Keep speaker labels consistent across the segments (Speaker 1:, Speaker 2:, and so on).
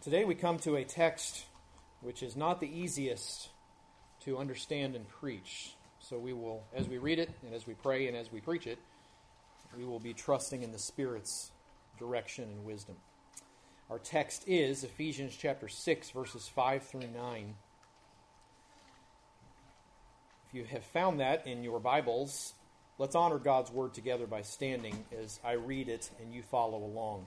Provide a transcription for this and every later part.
Speaker 1: Today we come to a text which is not the easiest to understand and preach. So we will, as we read it, and as we pray, and as we preach it, we will be trusting in the Spirit's direction and wisdom. Our text is Ephesians chapter 6, verses 5 through 9. If you have found that in your Bibles, let's honor God's Word together by standing as I read it and you follow along.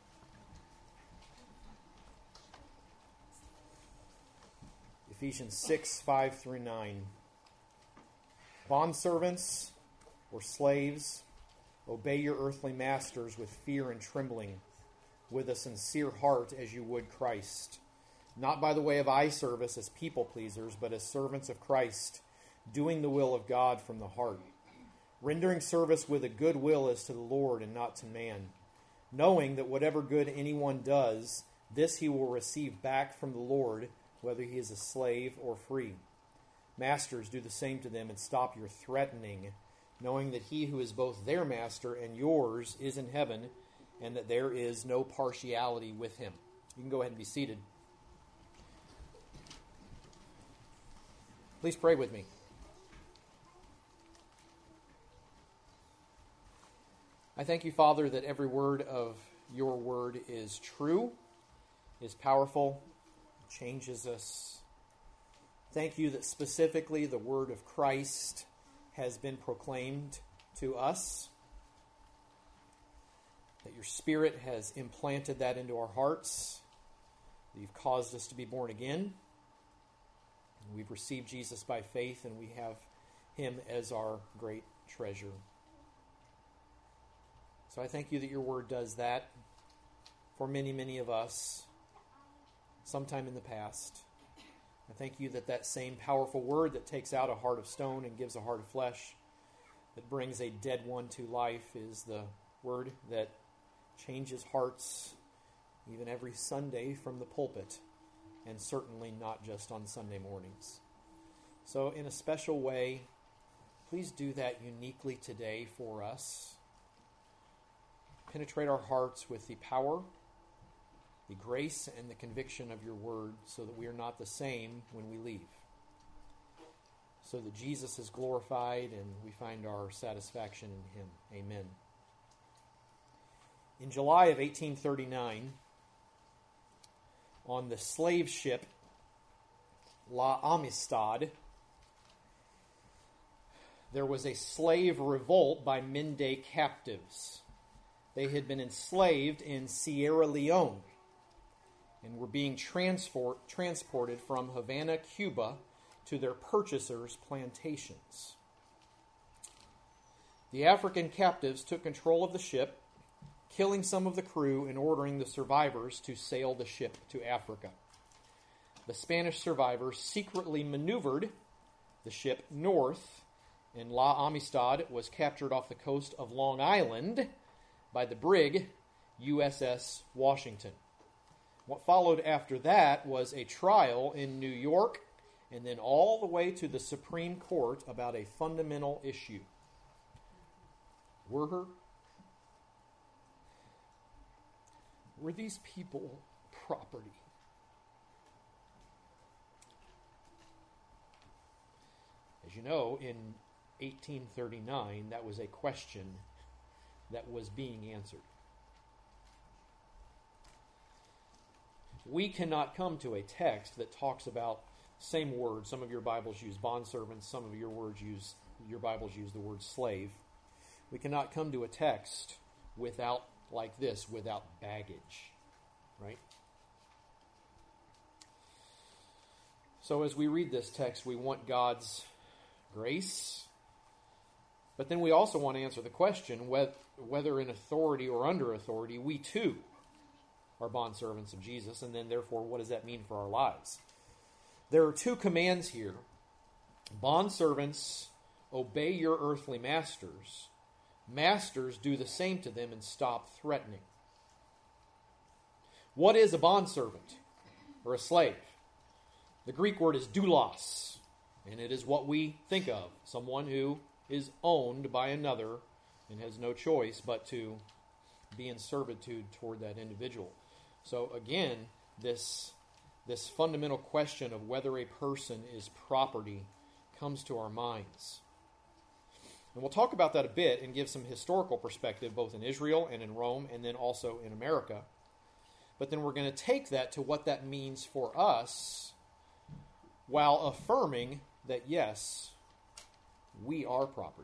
Speaker 1: Ephesians 6, 5 through 9. Bondservants or slaves, obey your earthly masters with fear and trembling, with a sincere heart as you would Christ, not by the way of eye service as people pleasers, but as servants of Christ, doing the will of God from the heart, rendering service with a good will as to the Lord and not to man, knowing that whatever good anyone does, this he will receive back from the Lord, whether he is a slave or free. Masters, do the same to them and stop your threatening, knowing that he who is both their master and yours is in heaven, and that there is no partiality with him. You can go ahead and be seated. Please pray with me. I thank you, Father, that every word of your word is true, is powerful, changes us. Thank you that specifically the word of Christ has been proclaimed to us, that your Spirit has implanted that into our hearts, that you've caused us to be born again, and we've received Jesus by faith, and we have him as our great treasure. So I thank you that your word does that for many, many of us sometime in the past. I thank you that that same powerful word that takes out a heart of stone and gives a heart of flesh, that brings a dead one to life, is the word that changes hearts even every Sunday from the pulpit, and certainly not just on Sunday mornings. So in a special way, please do that uniquely today for us. Penetrate our hearts with the power, the grace, and the conviction of your word, so that we are not the same when we leave. So that Jesus is glorified and we find our satisfaction in him. Amen. In July of 1839, on the slave ship La Amistad, there was a slave revolt by Mende captives. They had been enslaved in Sierra Leone and were being transported from Havana, Cuba, to their purchasers' plantations. The African captives took control of the ship, killing some of the crew and ordering the survivors to sail the ship to Africa. The Spanish survivors secretly maneuvered the ship north, and La Amistad was captured off the coast of Long Island by the brig USS Washington. What followed after that was a trial in New York, and then all the way to the Supreme Court about a fundamental issue. Were these people property? As you know, in 1839, that was a question that was being answered. We cannot come to a text that talks about same word. Some of your Bibles use bondservants, some of your Bibles use the word slave. We cannot come to a text without baggage, right? So as we read this text, we want God's grace, but then we also want to answer the question whether in authority or under authority, we too are bondservants of Jesus, and then therefore, what does that mean for our lives? There are two commands here. Bondservants, obey your earthly masters. Masters, do the same to them and stop threatening. What is a bondservant or a slave? The Greek word is doulos, and it is what we think of. Someone who is owned by another and has no choice but to be in servitude toward that individual. So again, this fundamental question of whether a person is property comes to our minds. And we'll talk about that a bit and give some historical perspective both in Israel and in Rome and then also in America. But then we're going to take that to what that means for us while affirming that, yes, we are property.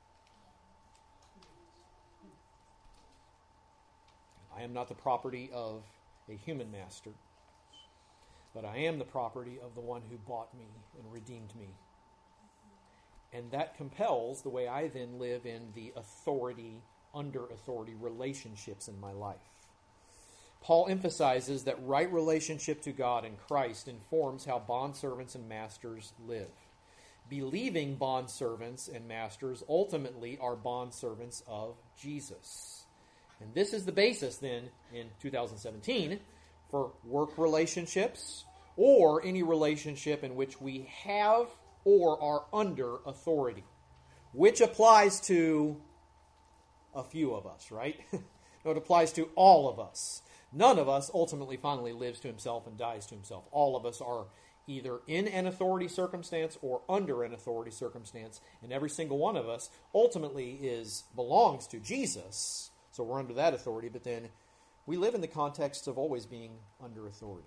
Speaker 1: I am not the property of a human master, but I am the property of the one who bought me and redeemed me. And that compels the way I then live in the authority, under authority relationships in my life. Paul emphasizes that right relationship to God and Christ informs how bondservants and masters live. Believing bondservants and masters ultimately are bondservants of Jesus. And this is the basis then in 2017 for work relationships or any relationship in which we have or are under authority, which applies to a few of us, right? No, it applies to all of us. None of us ultimately finally lives to himself and dies to himself. All of us are either in an authority circumstance or under an authority circumstance, and every single one of us ultimately belongs to Jesus, so we're under that authority, but then we live in the context of always being under authority.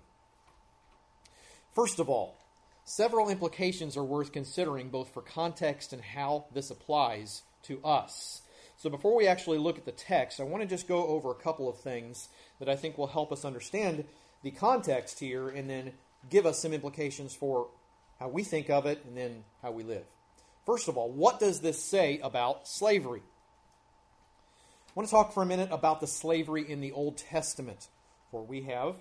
Speaker 1: First of all, several implications are worth considering both for context and how this applies to us. So before we actually look at the text, I want to just go over a couple of things that I think will help us understand the context here and then give us some implications for how we think of it and then how we live. First of all, what does this say about slavery? I want to talk for a minute about the slavery in the Old Testament, for we have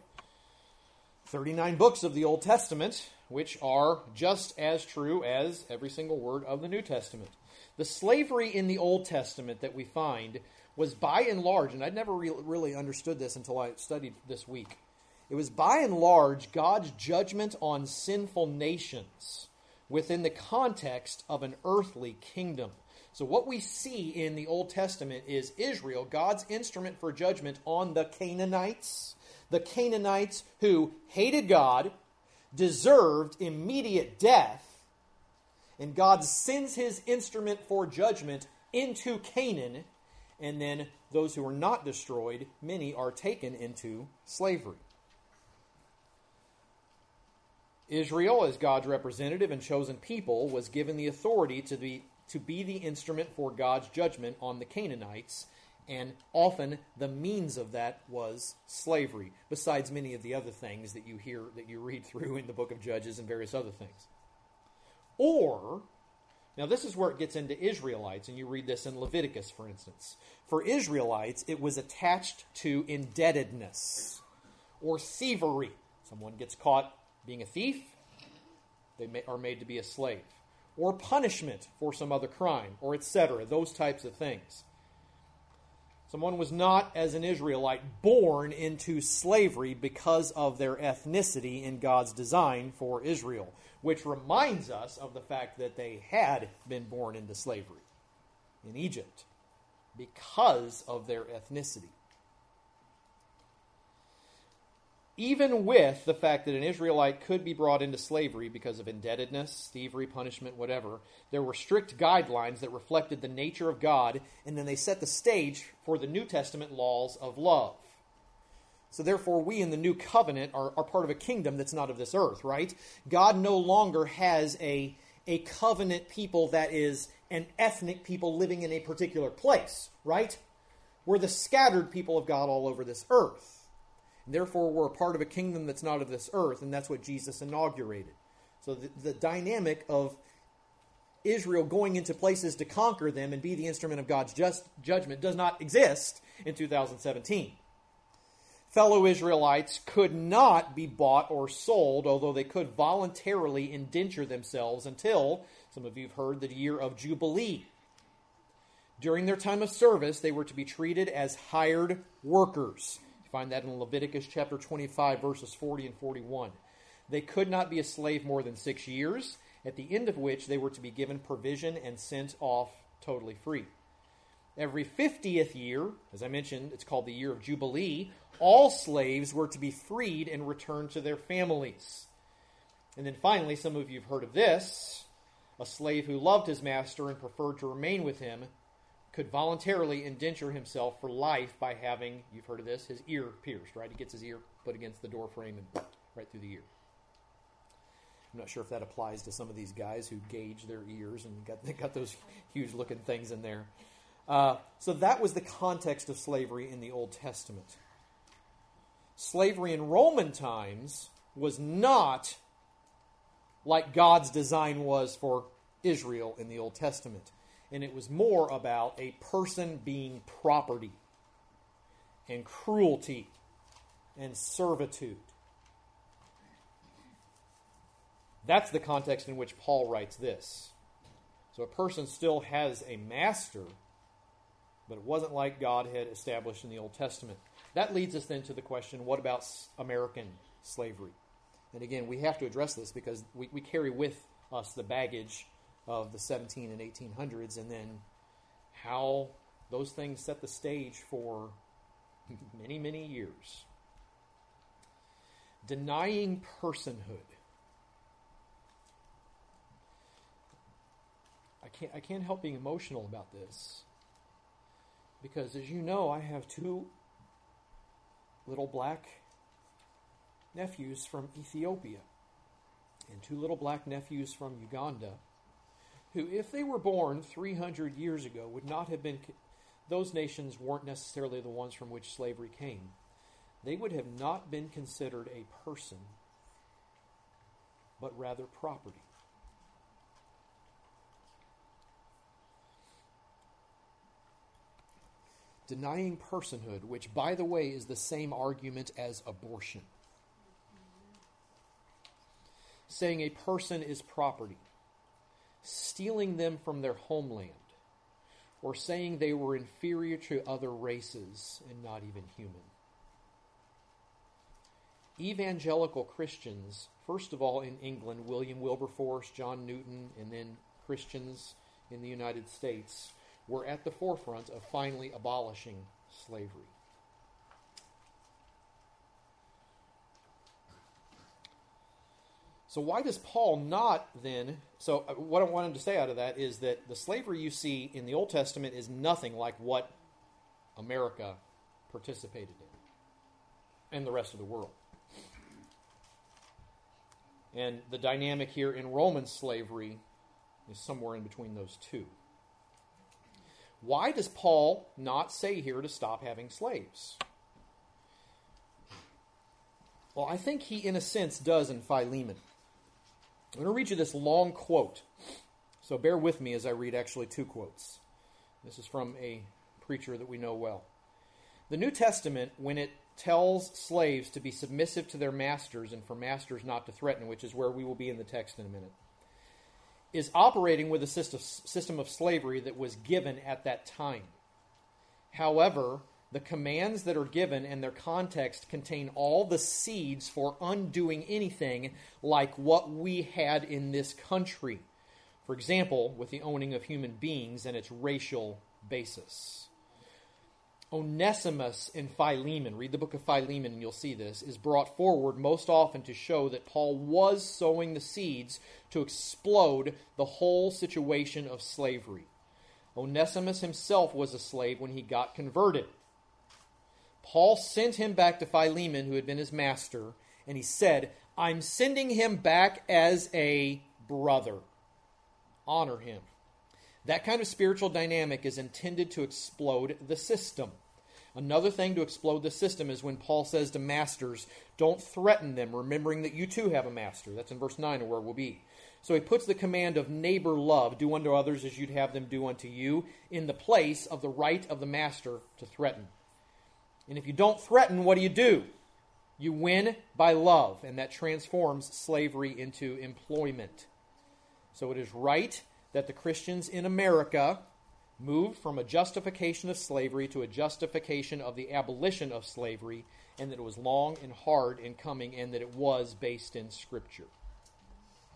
Speaker 1: 39 books of the Old Testament, which are just as true as every single word of the New Testament. The slavery in the Old Testament that we find was by and large, and I'd never really understood this until I studied this week, it was by and large God's judgment on sinful nations within the context of an earthly kingdom. So what we see in the Old Testament is Israel, God's instrument for judgment on the Canaanites who hated God, deserved immediate death, and God sends his instrument for judgment into Canaan, and then those who are not destroyed, many are taken into slavery. Israel, as God's representative and chosen people, was given the authority to be the instrument for God's judgment on the Canaanites, and often the means of that was slavery, besides many of the other things that you read through in the book of Judges and various other things. Or, now this is where it gets into Israelites, and you read this in Leviticus, for instance. For Israelites, it was attached to indebtedness or thievery. Someone gets caught being a thief, they are made to be a slave. Or punishment for some other crime, or etc., those types of things. Someone was not, as an Israelite, born into slavery because of their ethnicity in God's design for Israel, which reminds us of the fact that they had been born into slavery in Egypt because of their ethnicity. Even with the fact that an Israelite could be brought into slavery because of indebtedness, thievery, punishment, whatever, there were strict guidelines that reflected the nature of God, and then they set the stage for the New Testament laws of love. So therefore, we in the New Covenant are part of a kingdom that's not of this earth, right? God no longer has a covenant people that is an ethnic people living in a particular place, right? We're the scattered people of God all over this earth. Therefore, we're a part of a kingdom that's not of this earth, and that's what Jesus inaugurated. So the dynamic of Israel going into places to conquer them and be the instrument of God's judgment does not exist in 2017. Fellow Israelites could not be bought or sold, although they could voluntarily indenture themselves until, some of you have heard, the year of Jubilee. During their time of service, they were to be treated as hired workers. Find that in Leviticus chapter 25, verses 40 and 41. They could not be a slave more than 6 years, at the end of which they were to be given provision and sent off totally free. Every 50th year, as I mentioned, it's called the year of Jubilee, all slaves were to be freed and returned to their families. And then finally, some of you have heard of this, a slave who loved his master and preferred to remain with him could voluntarily indenture himself for life by having, you've heard of this, his ear pierced, right? He gets his ear put against the door frame and right through the ear. I'm not sure if that applies to some of these guys who gauge their ears and got those huge-looking things in there. So that was the context of slavery in the Old Testament. Slavery in Roman times was not like God's design was for Israel in the Old Testament. And it was more about a person being property and cruelty and servitude. That's the context in which Paul writes this. So a person still has a master, but it wasn't like God had established in the Old Testament. That leads us then to the question, what about American slavery? And again, we have to address this because we carry with us the baggage of the 17 and 1800s, and then how those things set the stage for many, many years. Denying personhood. I can't help being emotional about this because, as you know, I have two little black nephews from Ethiopia and two little black nephews from Uganda who, if they were born 300 years ago, would not have been, those nations weren't necessarily the ones from which slavery came. They would have not been considered a person, but rather property. Denying personhood, which, by the way, is the same argument as abortion. Saying a person is property, stealing them from their homeland, or saying they were inferior to other races and not even human. Evangelical Christians, first of all in England, William Wilberforce, John Newton, and then Christians in the United States, were at the forefront of finally abolishing slavery. So why does Paul not then... So what I wanted to say out of that is that the slavery you see in the Old Testament is nothing like what America participated in and the rest of the world. And the dynamic here in Roman slavery is somewhere in between those two. Why does Paul not say here to stop having slaves? Well, I think he, in a sense, does in Philemon. I'm going to read you this long quote. So bear with me as I read actually two quotes. This is from a preacher that we know well. The New Testament, when it tells slaves to be submissive to their masters and for masters not to threaten, which is where we will be in the text in a minute, is operating with a system of slavery that was given at that time. However, the commands that are given and their context contain all the seeds for undoing anything like what we had in this country. For example, with the owning of human beings and its racial basis. Onesimus in Philemon, read the book of Philemon and you'll see this, is brought forward most often to show that Paul was sowing the seeds to explode the whole situation of slavery. Onesimus himself was a slave when he got converted. Paul sent him back to Philemon, who had been his master, and he said, I'm sending him back as a brother. Honor him. That kind of spiritual dynamic is intended to explode the system. Another thing to explode the system is when Paul says to masters, don't threaten them, remembering that you too have a master. That's in verse 9 of where we'll be. So he puts the command of neighbor love, do unto others as you'd have them do unto you, in the place of the right of the master to threaten. And if you don't threaten, what do? You win by love, and that transforms slavery into employment. So it is right that the Christians in America moved from a justification of slavery to a justification of the abolition of slavery, and that it was long and hard in coming, and that it was based in Scripture.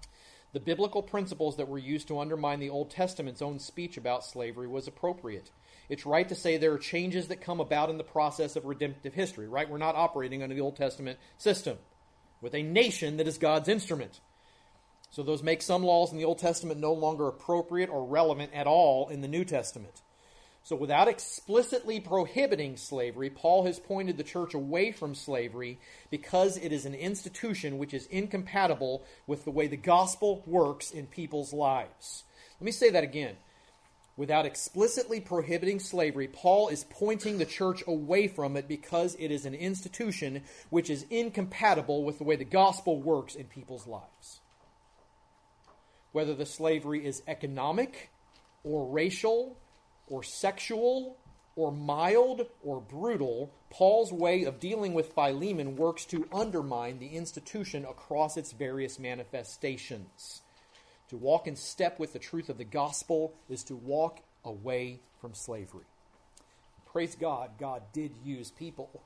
Speaker 1: The biblical principles that were used to undermine the Old Testament's own speech about slavery was appropriate. It's right to say there are changes that come about in the process of redemptive history, right? We're not operating under the Old Testament system with a nation that is God's instrument. So those make some laws in the Old Testament no longer appropriate or relevant at all in the New Testament. So without explicitly prohibiting slavery, Paul has pointed the church away from slavery because it is an institution which is incompatible with the way the gospel works in people's lives. Let me say that again. Without explicitly prohibiting slavery, Paul is pointing the church away from it because it is an institution which is incompatible with the way the gospel works in people's lives. Whether the slavery is economic or racial or sexual or mild or brutal, Paul's way of dealing with Philemon works to undermine the institution across its various manifestations. To walk in step with the truth of the gospel is to walk away from slavery. Praise God, God did use people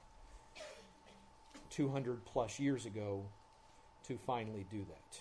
Speaker 1: 200 plus years ago to finally do that.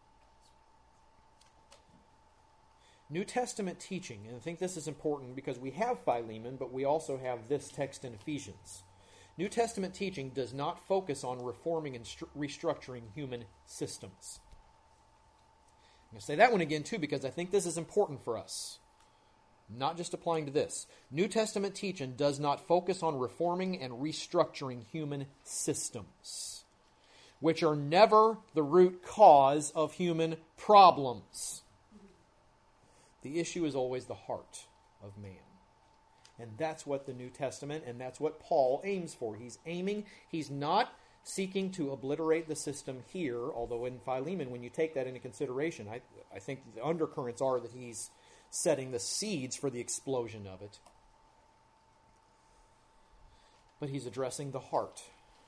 Speaker 1: New Testament teaching, and I think this is important because we have Philemon, but we also have this text in Ephesians. New Testament teaching does not focus on reforming and restructuring human systems. I'm going to say that one again too because I think this is important for us. Not just applying to this. New Testament teaching does not focus on reforming and restructuring human systems, which are never the root cause of human problems. The issue is always the heart of man. And that's what the New Testament, and that's what Paul aims for. He's not seeking to obliterate the system here, although in Philemon, when you take that into consideration, I think the undercurrents are that he's setting the seeds for the explosion of it. But he's addressing the heart.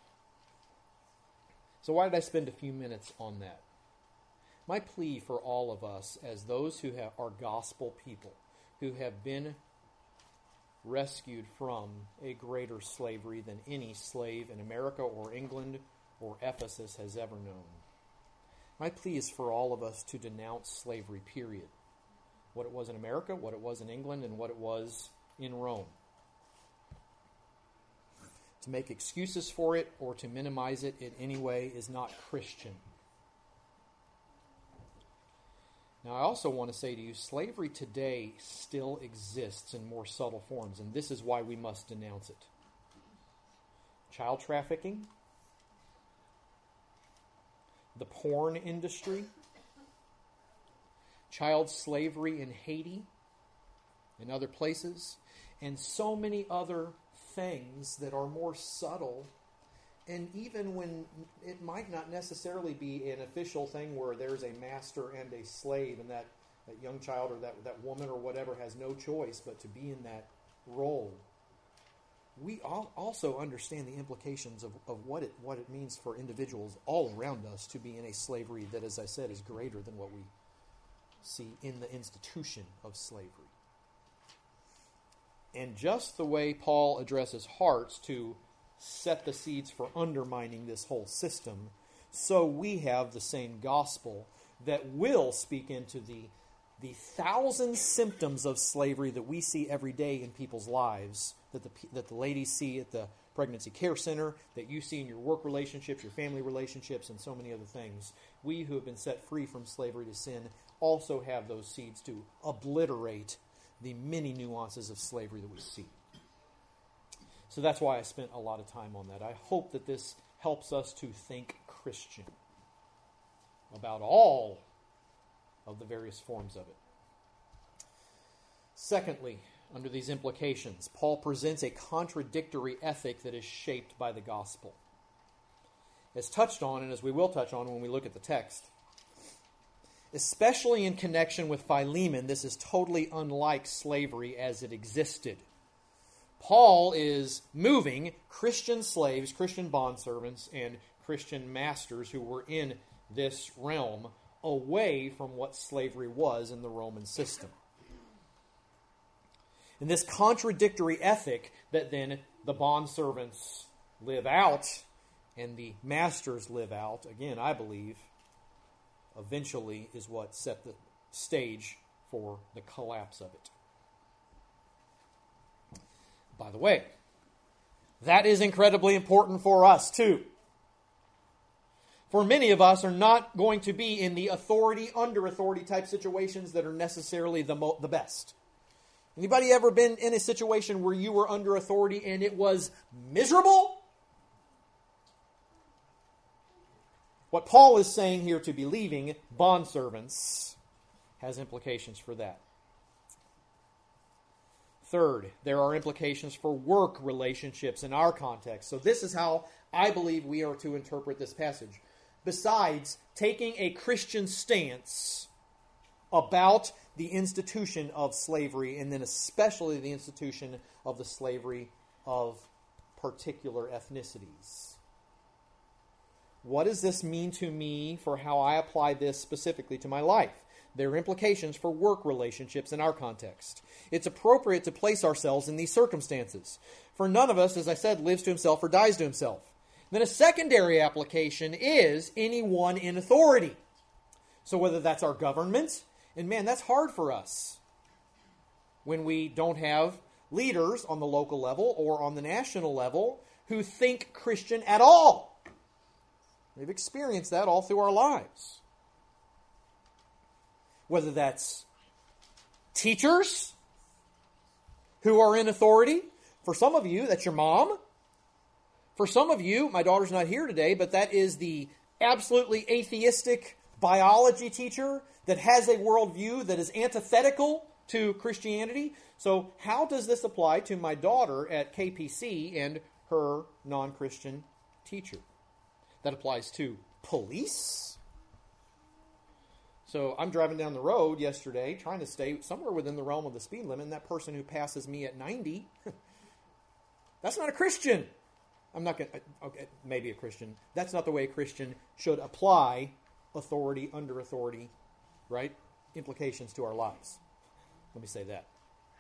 Speaker 1: So why did I spend a few minutes on that? My plea for all of us as those who are gospel people, who have been rescued from a greater slavery than any slave in America or England or Ephesus has ever known. My plea is for all of us to denounce slavery, period. What it was in America, what it was in England, and what it was in Rome. To make excuses for it or to minimize it in any way is not Christian. Now, I also want to say to you, slavery today still exists in more subtle forms, and this is why we must denounce it. Child trafficking, the porn industry, child slavery in Haiti and other places, and so many other things that are more subtle. And even when it might not necessarily be an official thing where there's a master and a slave, and that young child or that woman or whatever has no choice but to be in that role, we also understand the implications of what it means for individuals all around us to be in a slavery that, as I said, is greater than what we see in the institution of slavery. And just the way Paul addresses hearts to set the seeds for undermining this whole system, so we have the same gospel that will speak into the thousand symptoms of slavery that we see every day in people's lives, that the ladies see at the pregnancy care center, that you see in your work relationships, your family relationships, and so many other things. We who have been set free from slavery to sin also have those seeds to obliterate the many nuances of slavery that we see. So that's why I spent a lot of time on that. I hope that this helps us to think Christian about all of the various forms of it. Secondly, under these implications, Paul presents a contradictory ethic that is shaped by the gospel. As touched on, and as we will touch on when we look at the text, especially in connection with Philemon, this is totally unlike slavery as it existed. Paul is moving Christian slaves, Christian bondservants, and Christian masters who were in this realm away from what slavery was in the Roman system. And this contradictory ethic that then the bondservants live out and the masters live out, again, I believe, eventually is what set the stage for the collapse of it. By the way, that is incredibly important for us too. For many of us are not going to be in the authority, under authority type situations that are necessarily the best. Anybody ever been in a situation where you were under authority and it was miserable? What Paul is saying here to believing bondservants has implications for that. Third, there are implications for work relationships in our context. So this is how I believe we are to interpret this passage. Besides taking a Christian stance about the institution of slavery, and then especially the institution of the slavery of particular ethnicities. What does this mean to me for how I apply this specifically to my life? There are implications for work relationships in our context. It's appropriate to place ourselves in these circumstances. For none of us, as I said, lives to himself or dies to himself. Then a secondary application is anyone in authority. So whether that's our government, and man, that's hard for us when we don't have leaders on the local level or on the national level who think Christian at all. We've experienced that all through our lives. Whether that's teachers who are in authority. For some of you, that's your mom. For some of you, my daughter's not here today, but that is the absolutely atheistic biology teacher that has a worldview that is antithetical to Christianity. So how does this apply to my daughter at KPC and her non-Christian teacher? That applies to police. So I'm driving down the road yesterday trying to stay somewhere within the realm of the speed limit, and that person who passes me at 90, that's not a Christian. I'm not going to, okay, maybe a Christian. That's not the way a Christian should apply authority, under authority, right? Implications to our lives. Let me say that.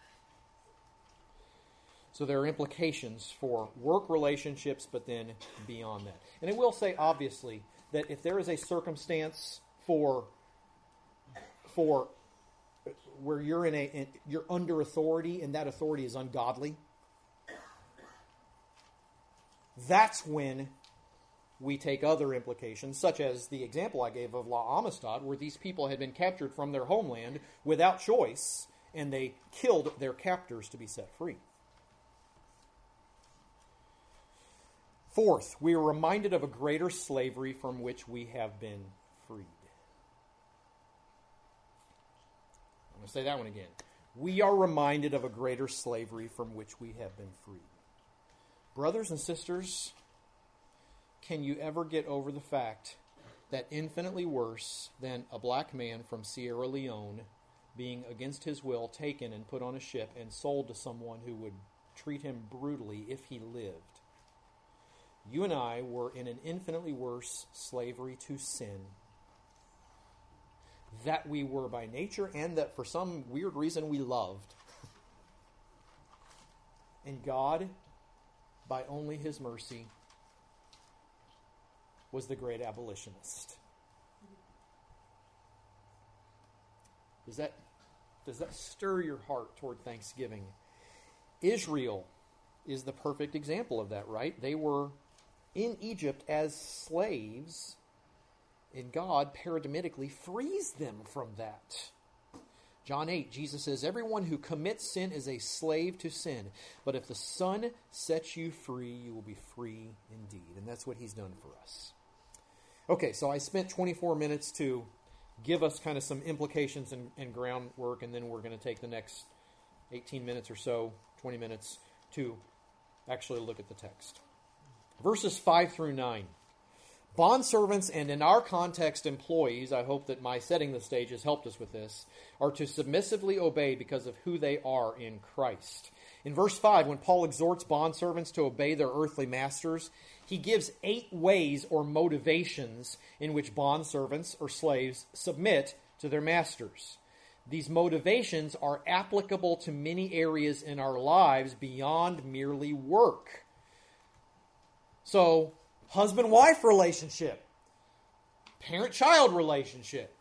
Speaker 1: So there are implications for work relationships, but then beyond that. And I will say, obviously, that if there is a circumstance for where you're under authority and that authority is ungodly, that's when we take other implications, such as the example I gave of La Amistad, where these people had been captured from their homeland without choice, and they killed their captors to be set free. Fourth, we are reminded of a greater slavery from which we have been freed. I'm going to say that one again. We are reminded of a greater slavery from which we have been freed. Brothers and sisters, can you ever get over the fact that infinitely worse than a black man from Sierra Leone being against his will taken and put on a ship and sold to someone who would treat him brutally if he lived? You and I were in an infinitely worse slavery to sin that we were by nature and that for some weird reason we loved. And God, by only His mercy, was the great abolitionist. Does that stir your heart toward Thanksgiving? Israel is the perfect example of that, right? They were in Egypt as slaves, and God paradigmatically frees them from that. John 8, Jesus says, "Everyone who commits sin is a slave to sin. But if the Son sets you free, you will be free indeed." And that's what He's done for us. Okay, so I spent 24 minutes to give us kind of some implications and groundwork, and then we're going to take the next 18 minutes or so, 20 minutes, to actually look at the text. Verses 5 through 9. Bondservants, and in our context, employees, I hope that my setting the stage has helped us with this, are to submissively obey because of who they are in Christ. In verse 5, when Paul exhorts bondservants to obey their earthly masters, he gives 8 ways or motivations in which bondservants or slaves submit to their masters. These motivations are applicable to many areas in our lives beyond merely work. So, husband-wife relationship. parent-child relationship,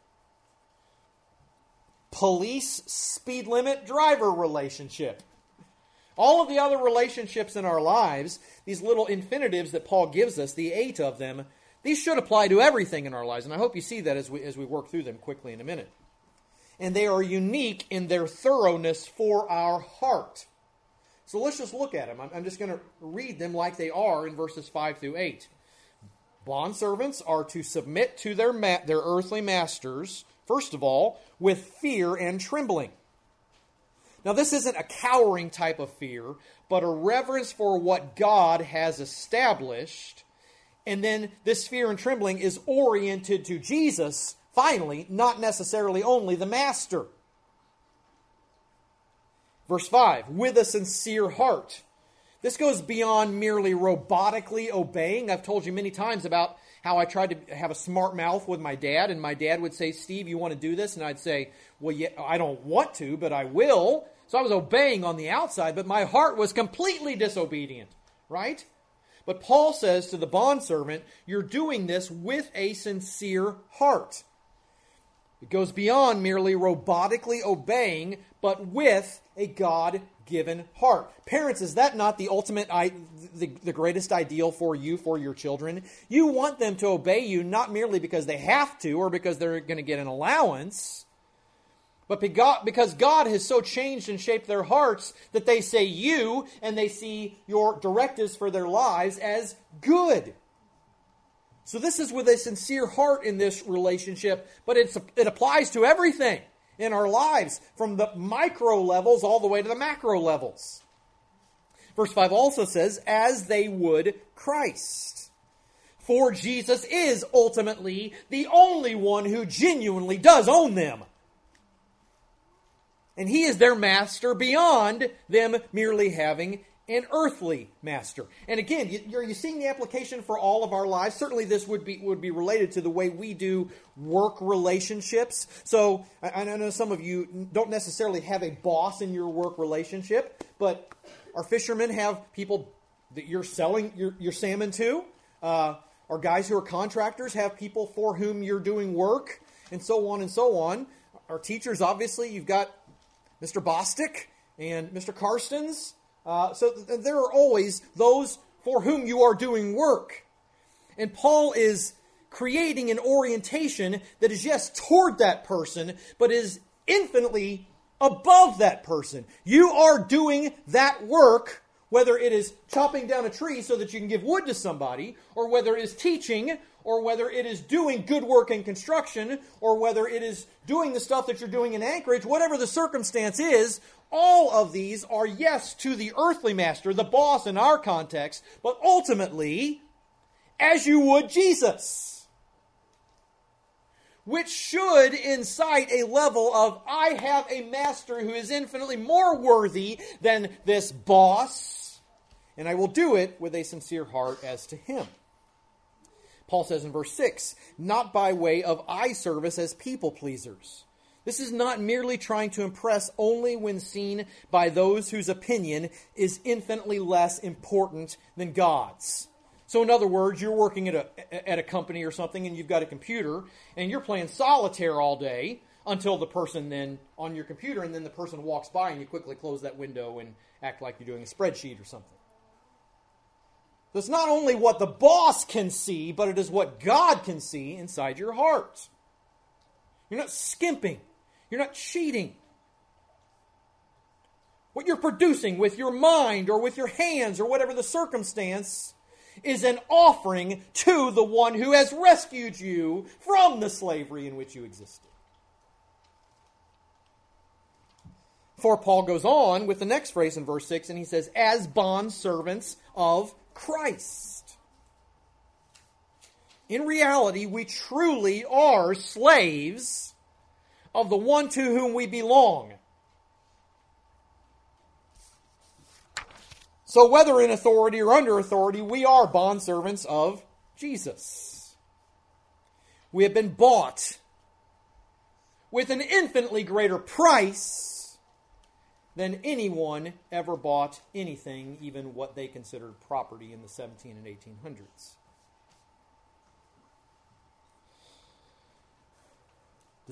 Speaker 1: police speed limit driver relationship. All of the other relationships in our lives, these little infinitives that Paul gives us, the 8 of them, these should apply to everything in our lives. And I hope you see that as we work through them quickly in a minute. And they are unique in their thoroughness for our heart. So let's just look at them. I'm just going to read them like they are in verses 5 through 8. Bondservants are to submit to their earthly masters, first of all, with fear and trembling. Now, this isn't a cowering type of fear, but a reverence for what God has established. And then this fear and trembling is oriented to Jesus, finally, not necessarily only the master. Verse 5, with a sincere heart. This goes beyond merely robotically obeying. I've told you many times about how I tried to have a smart mouth with my dad, and my dad would say, Steve, you want to do this? And I'd say, well, yeah, I don't want to, but I will. So I was obeying on the outside, but my heart was completely disobedient, right? But Paul says to the bondservant, you're doing this with a sincere heart. It goes beyond merely robotically obeying, but with a God-given heart. Parents, is that not the ultimate, the greatest ideal for you, for your children? You want them to obey you not merely because they have to or because they're going to get an allowance, but because God has so changed and shaped their hearts that they say you and they see your directives for their lives as good. So this is with a sincere heart in this relationship, but it applies to everything in our lives, from the micro levels all the way to the macro levels. Verse 5 also says, as they would Christ. For Jesus is ultimately the only one who genuinely does own them. And He is their master beyond them merely having an earthly master. And again, are you seeing the application for all of our lives? Certainly this would be related to the way we do work relationships. So I know some of you don't necessarily have a boss in your work relationship, but our fishermen have people that you're selling your salmon to. Our guys who are contractors have people for whom you're doing work, and so on and so on. Our teachers, obviously, you've got Mr. Bostic and Mr. Karstens. So there are always those for whom you are doing work. And Paul is creating an orientation that is, yes, toward that person, but is infinitely above that person. You are doing that work, whether it is chopping down a tree so that you can give wood to somebody, or whether it is teaching, or whether it is doing good work in construction, or whether it is doing the stuff that you're doing in Anchorage, whatever the circumstance is, all of these are, yes, to the earthly master, the boss in our context, but ultimately, as you would Jesus. Which should incite a level of, I have a master who is infinitely more worthy than this boss, and I will do it with a sincere heart as to him. Paul says in verse 6, not by way of eye service as people pleasers. This is not merely trying to impress only when seen by those whose opinion is infinitely less important than God's. So in other words, you're working at a company or something and you've got a computer and you're playing solitaire all day until the person then on your computer, and then the person walks by and you quickly close that window and act like you're doing a spreadsheet or something. So it's not only what the boss can see, but it is what God can see inside your heart. You're not skimping. You're not cheating. What you're producing with your mind or with your hands or whatever the circumstance is an offering to the one who has rescued you from the slavery in which you existed. For Paul goes on with the next phrase in verse 6, and he says, as bondservants of Christ. In reality, we truly are slaves of the one to whom we belong. So whether in authority or under authority, we are bondservants of Jesus. We have been bought with an infinitely greater price than anyone ever bought anything, even what they considered property in the 17 and 1800s.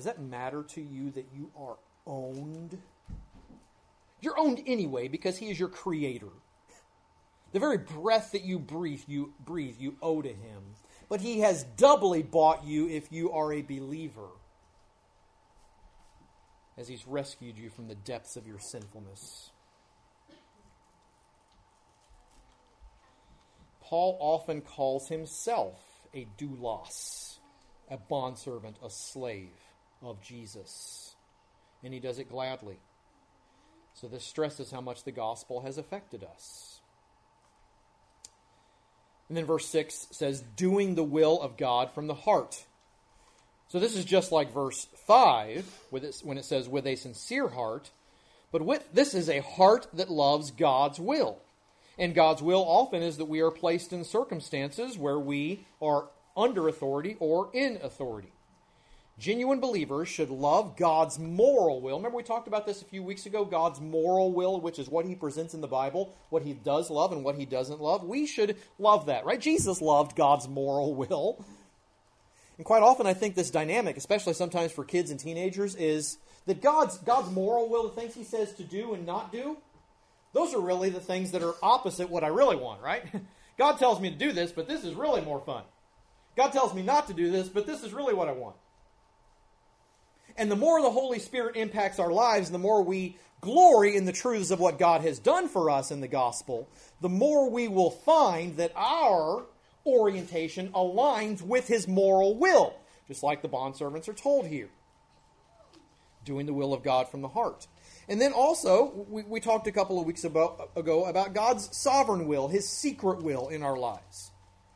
Speaker 1: does that matter to you that you are owned? You're owned anyway because he is your creator. The very breath that you breathe, you owe to him. But he has doubly bought you if you are a believer, as he's rescued you from the depths of your sinfulness. Paul often calls himself a doulos, a bondservant, a slave of Jesus. And he does it gladly. So this stresses how much the gospel has affected us. And then verse 6 says, doing the will of God from the heart. So this is just like verse 5, when it says, with a sincere heart. But this is a heart that loves God's will. And God's will often is that we are placed in circumstances where we are under authority or in authority. Genuine believers should love God's moral will. Remember we talked about this a few weeks ago, God's moral will, which is what he presents in the Bible, what he does love and what he doesn't love. We should love that, right? Jesus loved God's moral will. And quite often I think this dynamic, especially sometimes for kids and teenagers, is that God's moral will, the things he says to do and not do, those are really the things that are opposite what I really want, right? God tells me to do this, but this is really more fun. God tells me not to do this, but this is really what I want. And the more the Holy Spirit impacts our lives, the more we glory in the truths of what God has done for us in the gospel, the more we will find that our orientation aligns with his moral will, just like the bondservants are told here. Doing the will of God from the heart. And then also, we talked a couple of weeks ago about God's sovereign will, his secret will in our lives.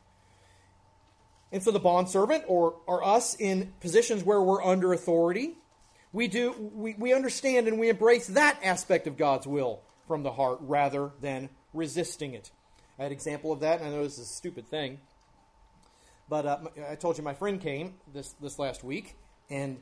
Speaker 1: And so the bondservant, or us in positions where we're under authority, we understand and we embrace that aspect of God's will from the heart rather than resisting it. I had an example of that, and I know this is a stupid thing, but I told you my friend came this last week, and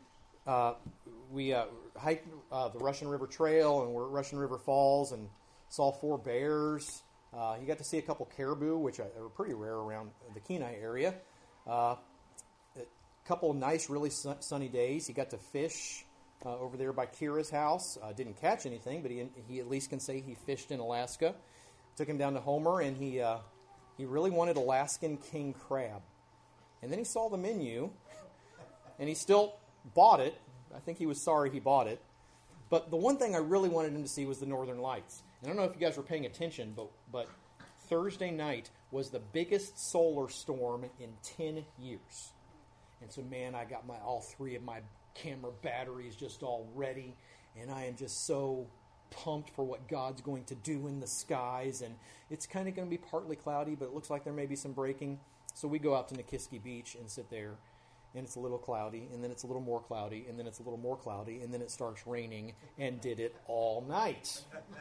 Speaker 1: we hiked the Russian River Trail, and we're at Russian River Falls, and saw 4 bears. He got to see a couple caribou, which are pretty rare around the Kenai area. A couple of nice, really sunny days. He got to fish over there by Kira's house. Didn't catch anything, but he at least can say he fished in Alaska. Took him down to Homer, and he really wanted Alaskan king crab. And then he saw the menu, and he still bought it. I think he was sorry he bought it. But the one thing I really wanted him to see was the Northern Lights. And I don't know if you guys were paying attention, but Thursday night was the biggest solar storm in 10 years. And so, man, I got all 3 of my camera batteries just all ready, and I am just so pumped for what God's going to do in the skies. And it's kind of going to be partly cloudy, but it looks like there may be some breaking. So we go out to Nikiski Beach and sit there, and it's a little cloudy, and then it's a little more cloudy, and then it's a little more cloudy, and then it starts raining, and did it all night.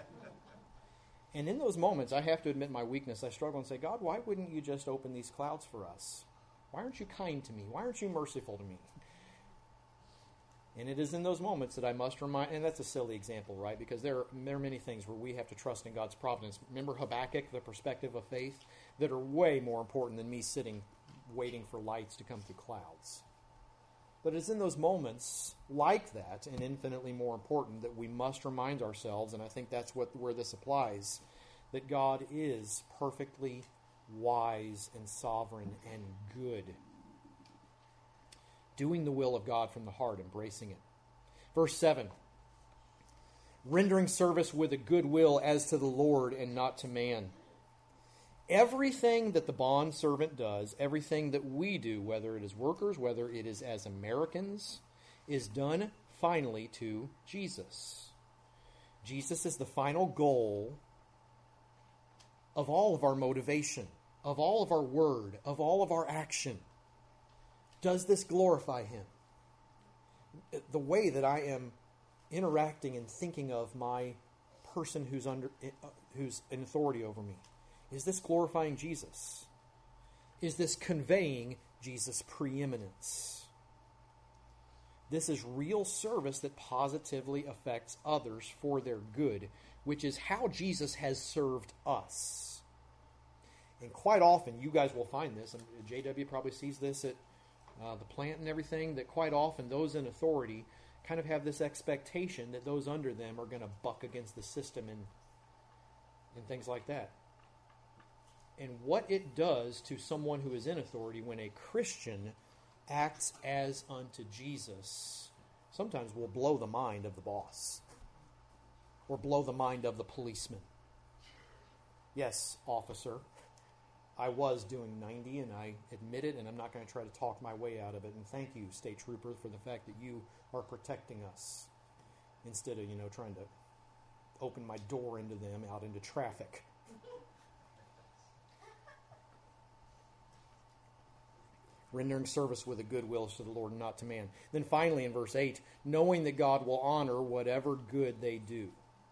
Speaker 1: And in those moments, I have to admit my weakness. I struggle and say, God, why wouldn't you just open these clouds for us? Why aren't you kind to me? Why aren't you merciful to me? And it is in those moments that I must remind, and that's a silly example, right? Because there are many things where we have to trust in God's providence. Remember Habakkuk, the perspective of faith, that are way more important than me sitting waiting for lights to come through clouds. But it's in those moments like that, and infinitely more important, that we must remind ourselves, and I think that's where this applies, that God is perfectly wise and sovereign and good. Doing the will of God from the heart, embracing it. Verse 7, rendering service with a good will as to the Lord and not to man. Everything that the bondservant does, everything that we do, whether it is workers, whether it is as Americans, is done finally to Jesus. Jesus is the final goal of all of our motivation, of all of our word, of all of our action. Does this glorify him? The way that I am interacting and thinking of my person who's in authority over me, is this glorifying Jesus? Is this conveying Jesus' preeminence? This is real service that positively affects others for their good, which is how Jesus has served us. And quite often, you guys will find this, and JW probably sees this at the plant and everything, that quite often those in authority kind of have this expectation that those under them are going to buck against the system and things like that. And what it does to someone who is in authority when a Christian acts as unto Jesus sometimes will blow the mind of the boss or blow the mind of the policeman. Yes, officer, I was doing 90 and I admit it, and I'm not going to try to talk my way out of it. And thank you, State Trooper, for the fact that you are protecting us instead of, trying to open my door into them out into traffic. Rendering service with a good will to the Lord and not to man. Then finally in verse 8, knowing that God will honor whatever good they do.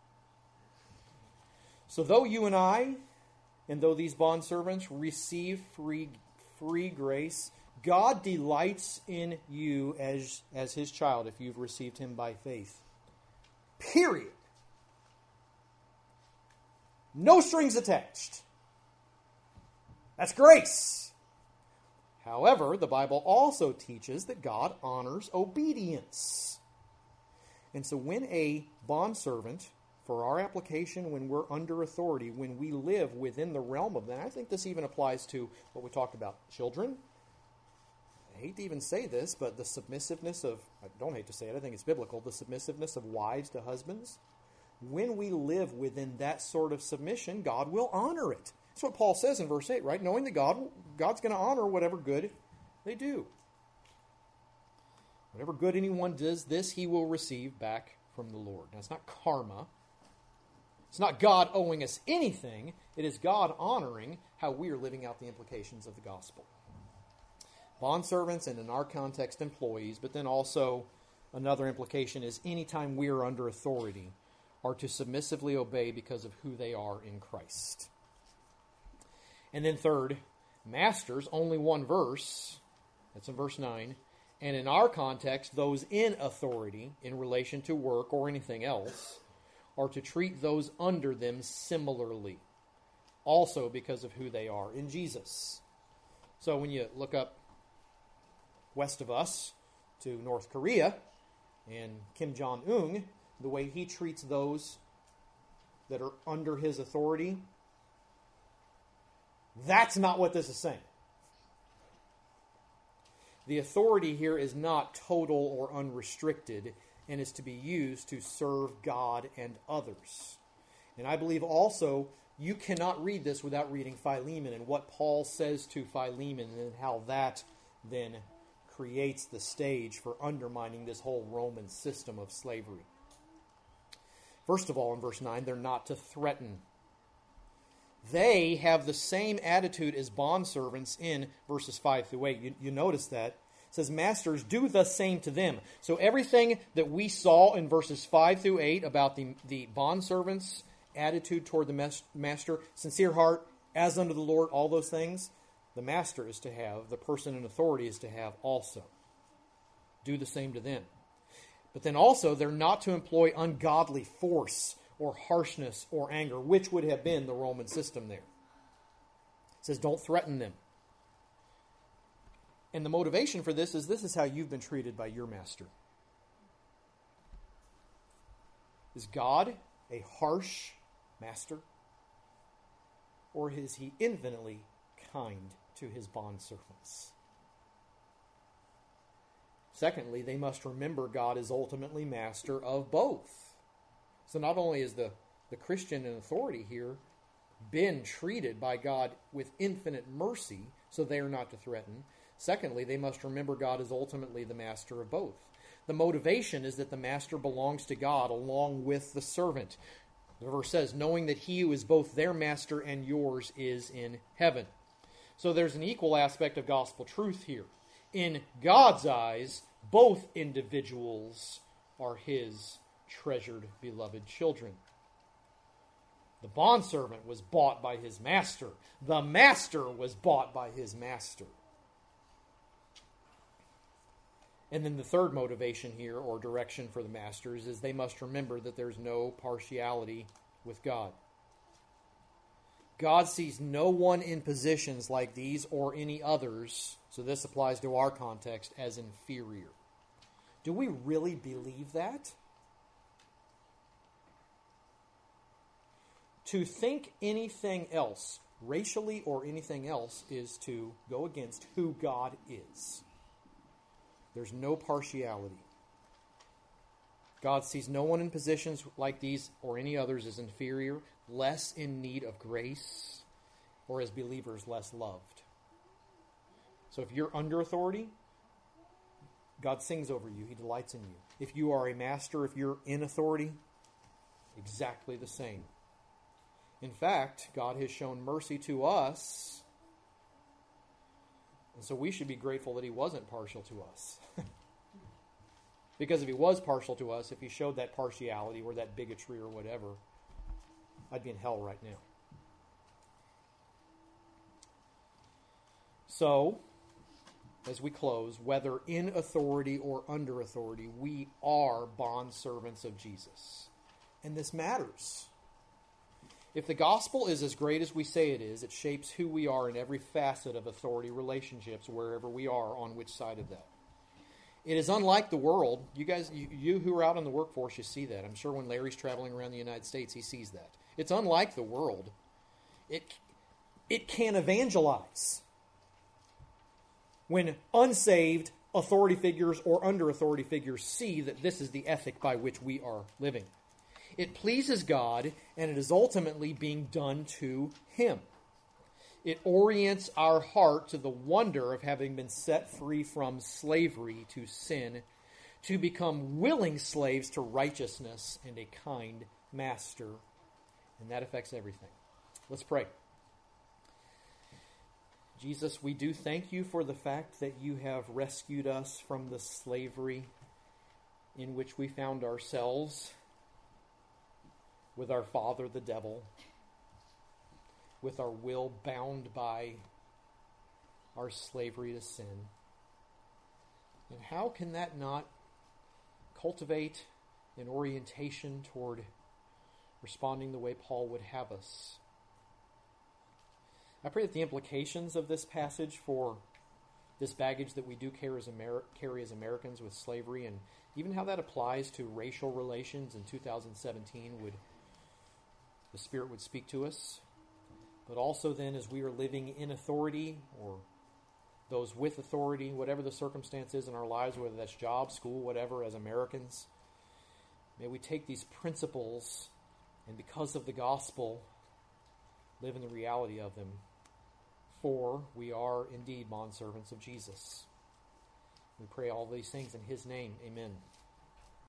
Speaker 1: So though you and I, and though these bondservants receive free grace, God delights in you as his child if you've received him by faith. Period. No strings attached. That's grace. However, the Bible also teaches that God honors obedience. And so when a bondservant, for our application when we're under authority, when we live within the realm of that, I think this even applies to what we talked about, children. I hate to even say this, but the submissiveness of, I don't hate to say it, I think it's biblical, the submissiveness of wives to husbands. When we live within that sort of submission, God will honor it. That's what Paul says in verse 8, right? Knowing that God's going to honor whatever good they do. Whatever good anyone does, this he will receive back from the Lord. Now, it's not karma. It's not God owing us anything. It is God honoring how we are living out the implications of the gospel. Bondservants, and in our context, employees, but then also another implication is anytime we are under authority, are to submissively obey because of who they are in Christ. And then third, masters, only one verse, that's in verse 9, and in our context, those in authority in relation to work or anything else are to treat those under them similarly, also because of who they are in Jesus. So when you look up west of us to North Korea and Kim Jong-un, the way he treats those that are under his authority, that's not what this is saying. The authority here is not total or unrestricted and is to be used to serve God and others. And I believe also you cannot read this without reading Philemon and what Paul says to Philemon and how that then creates the stage for undermining this whole Roman system of slavery. First of all, in verse 9, they're not to threaten. They have the same attitude as bondservants in verses 5 through 8. You notice that. It says, masters, do the same to them. So everything that we saw in verses 5 through 8 about the bondservants' attitude toward the master, sincere heart, as unto the Lord, all those things, the master is to have, the person in authority is to have also. Do the same to them. But then also, they're not to employ ungodly force or harshness or anger, which would have been the Roman system there. It says, don't threaten them. And the motivation for this is how you've been treated by your master. Is God a harsh master? Or is he infinitely kind to his bondservants? Secondly, they must remember God is ultimately master of both. So not only is the Christian in authority here been treated by God with infinite mercy, so they are not to threaten. Secondly, they must remember God is ultimately the master of both. The motivation is that the master belongs to God along with the servant. The verse says, knowing that he who is both their master and yours is in heaven. So there's an equal aspect of gospel truth here. In God's eyes, both individuals are his treasured, beloved children. The bondservant was bought by his master. The master was bought by his master. And then the third motivation here, or direction for the masters, is they must remember that there's no partiality with God. God sees no one in positions like these or any others, so this applies to our context, as inferior. Do we really believe that? To think anything else, racially or anything else, is to go against who God is. There's no partiality. God sees no one in positions like these or any others as inferior, less in need of grace, or as believers less loved. So if you're under authority, God sings over you. He delights in you. If you are a master, if you're in authority, exactly the same. In fact, God has shown mercy to us, and so we should be grateful that He wasn't partial to us. Because if He was partial to us, if He showed that partiality or that bigotry or whatever, I'd be in hell right now. So, as we close, whether in authority or under authority, we are bondservants of Jesus. And this matters. If the gospel is as great as we say it is, it shapes who we are in every facet of authority relationships, wherever we are, on which side of that. It is unlike the world. You guys, you who are out in the workforce, you see that. I'm sure when Larry's traveling around the United States, he sees that. It's unlike the world. It can evangelize. When unsaved authority figures or under authority figures see that this is the ethic by which we are living. It pleases God, and it is ultimately being done to Him. It orients our heart to the wonder of having been set free from slavery to sin, to become willing slaves to righteousness and a kind master. And that affects everything. Let's pray. Jesus, we do thank you for the fact that you have rescued us from the slavery in which we found ourselves with our father, the devil, with our will bound by our slavery to sin. And how can that not cultivate an orientation toward responding the way Paul would have us? I pray that the implications of this passage for this baggage that we do carry as Americans with slavery, and even how that applies to racial relations in 2017, the Spirit would speak to us. But also then, as we are living in authority, or those with authority, whatever the circumstance is in our lives, whether that's job, school, whatever, as Americans, may we take these principles and, because of the gospel, live in the reality of them. For we are indeed bondservants of Jesus. We pray all these things in His name. Amen.